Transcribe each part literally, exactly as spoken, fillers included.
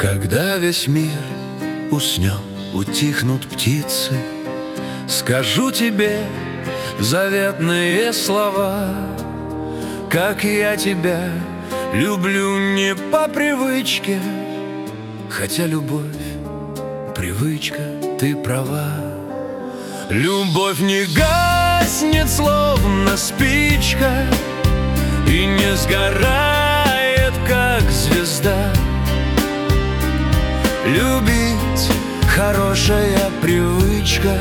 Когда весь мир уснет, утихнут птицы, скажу тебе заветные слова. Как я тебя люблю не по привычке, хотя любовь — привычка, ты права. Любовь не гаснет, словно спичка, и не сгорает, как звезда. Любить — хорошая привычка,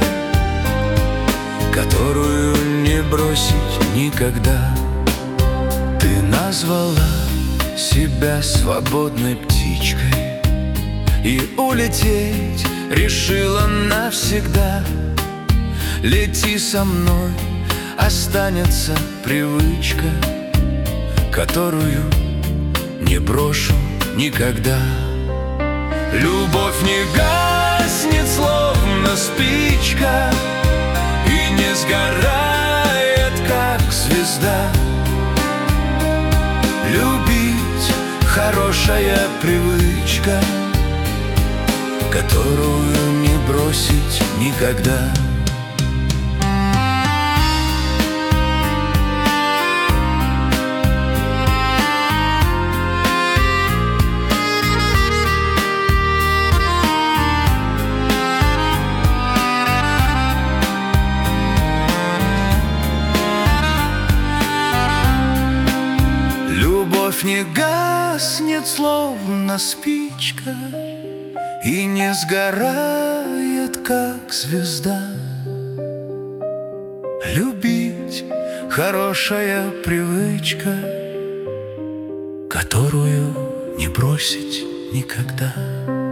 которую не бросить никогда. Ты назвала себя свободной птичкой и улететь решила навсегда. Лети со мной, останется привычка, которую не брошу никогда. Любовь не гаснет, словно спичка, и не сгорает, как звезда. Любить — хорошая привычка, которую не бросить никогда. Любовь не гаснет, словно спичка, и не сгорает, как звезда. Любить — хорошая привычка, которую не бросить никогда.